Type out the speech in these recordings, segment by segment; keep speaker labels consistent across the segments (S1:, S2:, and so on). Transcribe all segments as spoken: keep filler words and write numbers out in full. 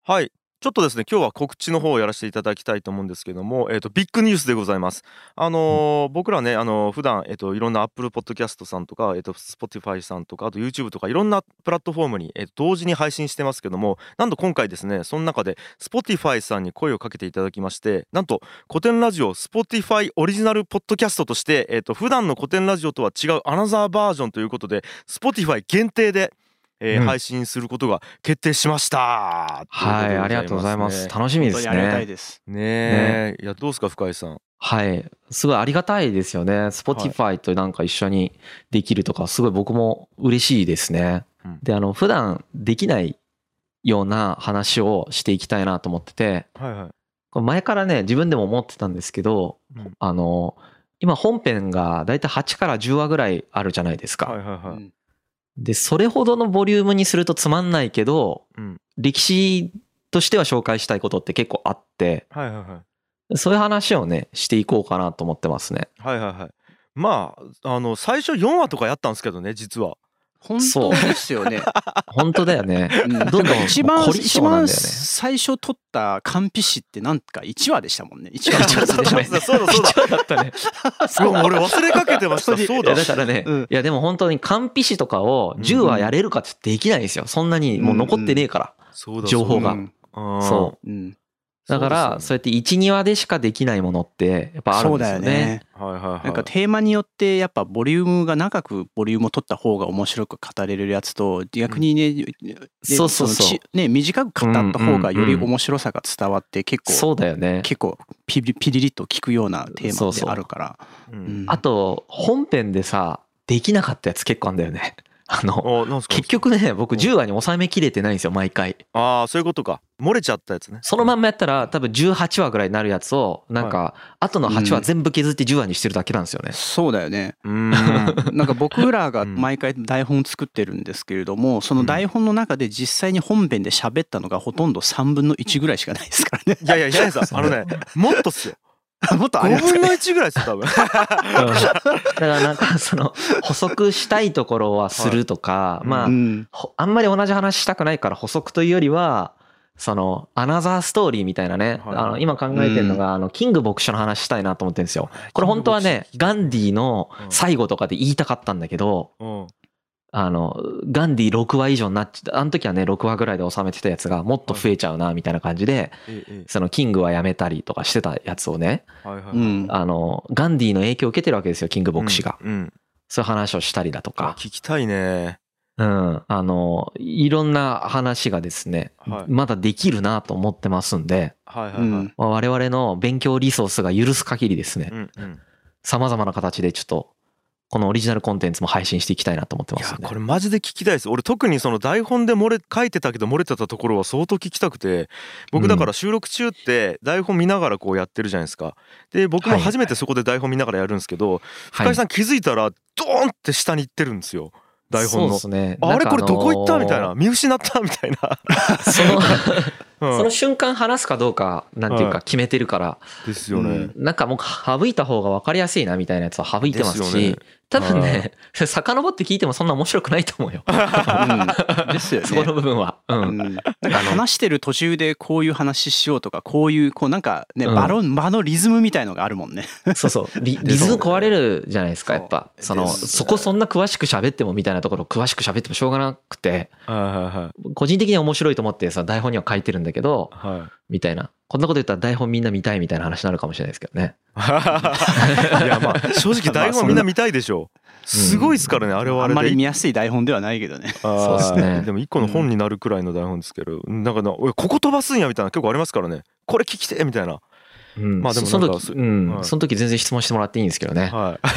S1: はい。ちょっとですね、今日は告知の方をやらせていただきたいと思うんですけども、えっと、ビッグニュースでございます。あのー僕らね、あのー普段、えっと、いろんな Apple Podcast さんとか、えっと、Spotify さんとか、あと YouTube とか、いろんなプラットフォームに、えっと、同時に配信してますけども、なんと今回ですね、その中で Spotify さんに声をかけていただきまして、なんと古典ラジオ Spotify オリジナルポッドキャストとして、えっと、普段の古典ラジオとは違うアナザーバージョンということで、Spotify 限定で、えー
S2: うん
S1: 配信することが決定しましたということ
S2: はい、
S1: で
S2: ありがとうございます。
S1: ね。
S2: 楽しみです
S3: 本当にありがたい
S2: ね。
S3: です。
S1: ねえ、いやどうですか深井さん。
S2: はい、すごいありがたいですよね。Spotify となんか一緒にできるとか、すごい僕も嬉しいですね。
S1: うん
S2: で、あの、普段できないような話をしていきたいなと思ってて、
S1: はいはい。
S2: これ前からね、自分でも思ってたんですけど、
S1: うん
S2: あの、今本編がだいたいはちからじゅうわぐらいあるじゃないですか。
S1: はいはいはい。
S3: うん
S2: で、それほどのボリュームにするとつまんないけど、
S1: うん
S2: 歴史としては紹介したいことって結構あって、
S1: はいはいはい
S2: そういう話をね、していこうかなと思ってますね。
S1: はいはいはい。まああの最初よんわとかやったんですけどね実は。
S3: 本当ですよね。
S2: 本当だよね。
S3: うん
S2: どんどん
S3: 一番
S2: 凝り
S3: 一番
S2: 性なんだよね。
S3: 最初撮った完備詞ってなんかいちわでしたもんね。いちわ
S2: 一話だったね。
S1: そうだそうだそうだ
S2: 一話だったね。
S1: うわ俺忘れかけてました。そう
S2: いや
S1: だ。
S2: だからね、
S3: うん
S2: いやでも本当に完備詞とかをじゅうわやれるかってできないんですよ。そんなにもう残ってねえから。
S1: そうだ
S2: 情報が
S3: うん
S1: そうだ。
S2: そう
S3: うん
S2: だから、そうやっていち、にわでしかできないものって、やっぱあるんですよね。
S3: そうだよね。
S1: はいはいはい。
S3: なんかテーマによってやっぱボリュームが長くボリュームを取った方が面白く語れるやつと逆にね、で
S2: そうそうそう
S3: のちね短く語った方がより面白さが伝わって結構、
S2: そうだよね。
S3: 結構ピリピリリと聞くようなテーマであるから。
S1: う
S3: うん
S1: ん。
S2: あと、本編でさ、できなかったやつ結構あんだよね。あの、
S1: あなんすか。
S2: 結局ね、僕じゅうわに収めきれてないんですよ、毎回。
S1: ああそういうことか。漏れちゃったやつね。
S2: そのまんまやったら多分じゅうはちわぐらいになるやつを、なんか、後のはちわ全部削ってじゅうわにしてるだけなんですよね。
S3: そうだよね。
S1: うーん。
S3: なんか僕らが毎回台本作ってるんですけれども、その台本の中で実際に本編で喋ったのがほとんどさんぶんのいちぐらいしかないですからね。
S1: いやいやいやさんあのねもっとっすよ。
S3: もっとあ
S1: ご
S3: りますかね。
S1: ぶんのいちぐらいですよ多分。
S2: うんだからなんかその補足したいところはするとか、
S1: い
S2: まあ
S3: う、ん
S2: ほあんまり同じ話したくないから補足というよりは、そのアナザーストーリーみたいなね、
S1: はい
S2: あの今考えてるのがあのキング牧師の話したいなと思ってるんですよ。これ本当はね、ガンディの最後とかで言いたかったんだけど、
S1: うん。
S2: あのガンディろくわ以上になっちゃあの時はねろくわぐらいで収めてたやつがもっと増えちゃうなみたいな感じで、
S1: ええ
S2: そのキングはやめたりとかしてたやつをね、
S1: はいはいはい。
S3: うん
S2: あのガンディの影響を受けてるわけですよ、キング牧師が。
S1: うん。うん
S2: そういう話をしたりだと
S1: あ
S2: か、
S1: 聞きたいね。
S2: うん、あのいろんな話がですね、
S1: はい
S2: まだできるなと思ってますんで、
S1: はいはいはい。
S3: うん
S2: まあ我々の勉強リソースが許す限りですね、
S1: うんうん。
S2: さまざまな形でちょっとこのオリジナルコンテンツも配信していきたいなと思って
S1: いや
S2: ますんで。
S1: これマジで聞きたいです。俺特にその台本で漏れ書いてたけど漏れてたところは相当聞きたくて、僕だから収録中って台本見ながらこうやってるじゃないですか。で僕も初めてそこで台本見ながらやるんですけど、深井さん気づいたらドーンって下に行ってるんですよ台本の。
S2: そうですね。
S1: あれこれどこ行ったみたい
S2: な
S1: な、見失ったみたいな。
S2: その
S1: うん
S2: その瞬間話すかどうかなんていうか決めてるから、
S1: ですよね。
S2: なんかもう省いた方が分かりやすいなみたいなやつは省いてます
S1: ですよね
S2: し、多分ね、遡って聞いてもそんな面白くないと思うよ。
S3: うんですよね。
S2: そこの部分は。う。
S3: うんんなんか話してる途中でこういう話しようとかこういうこうなんかね
S2: うん
S3: 場の場のリズムみたいのがあるもんね。
S2: そうそう。リリズム壊れるじゃないですか、やっぱ。その、
S1: です
S2: そこそんな詳しく喋ってもみたいなところ詳しく喋ってもしょうがなくて、
S1: はいはい
S2: 個人的には面白いと思ってさ、台本には書いてるんだけど、
S1: はいはい。
S2: みたいな。こんなこと言ったら台本みんな見たいみたいな話になるかもしれないですけどね。
S1: いやまあ正直台本みんな見たいでしょう。すごいですからねあれはあれで。
S3: あんまり見やすい台本ではないけどね。
S1: あー
S2: そうですね
S1: でも一個の本になるくらいの台本ですけど、なんかな俺ここ飛ばすんやみたいな結構ありますからね。これ聞きてみたいな。
S2: うん。
S1: まあでも
S2: そ
S1: なんか
S2: の時、うん、
S1: はい
S2: その時全然質問してもらっていいんですけどね。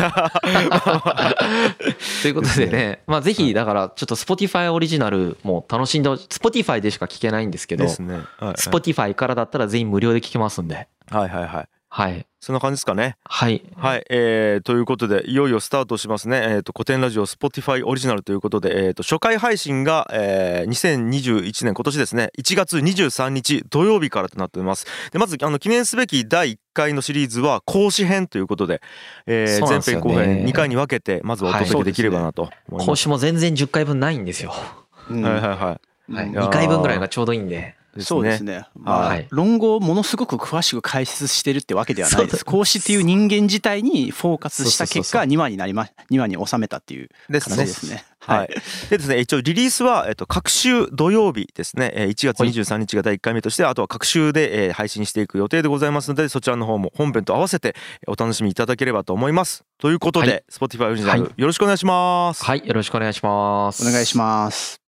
S1: はい。
S2: ということでね、まあぜひだからちょっと Spotify オリジナルも楽しんで、Spotify でしか聞けないんですけど、
S1: ですね。はい
S2: Spotify からだったら全員無料で聞けますんで。
S1: はいはいはい。
S2: はい。
S1: そんな感じですかね。
S2: はい。
S1: はい、えー、ということでいよいよスタートしますね。えー、と古典ラジオ Spotify オリジナルということで、えー、と初回配信が、えー、にせんにじゅういちねん今年ですねいちがつにじゅうさんにち土曜日からとなっております。でまずあの記念すべきだいいっかいのシリーズは講師編ということで、えー
S2: そうなん
S1: 前
S2: ですよね
S1: 編後編にかいに分けてまずお届けできればなと思います。
S2: 講師も全然じゅっかいぶんないんですよ。
S3: うん
S1: はいはいはい。
S2: はい。
S1: いやー
S2: にかいぶんぐらいがちょうどいいんで。
S1: ですね。
S3: そうですね。まあ、
S2: はい、
S3: 論語をものすごく詳しく解説してるってわけではないです。孔子っていう人間自体にフォーカスした結果にわになりまにわに収めたっていう形ですね。
S1: はい。でですね、一応リリースは、えっと、各週土曜日ですね、いちがつにじゅうさんにちがだいいっかいめとして、あとは各週で配信していく予定でございますので、そちらの方も本編と合わせてお楽しみいただければと思います。ということで、はい、Spotify オリジナルよろしくお願いします。
S2: はい、よろしくお願いします。
S3: お願いします。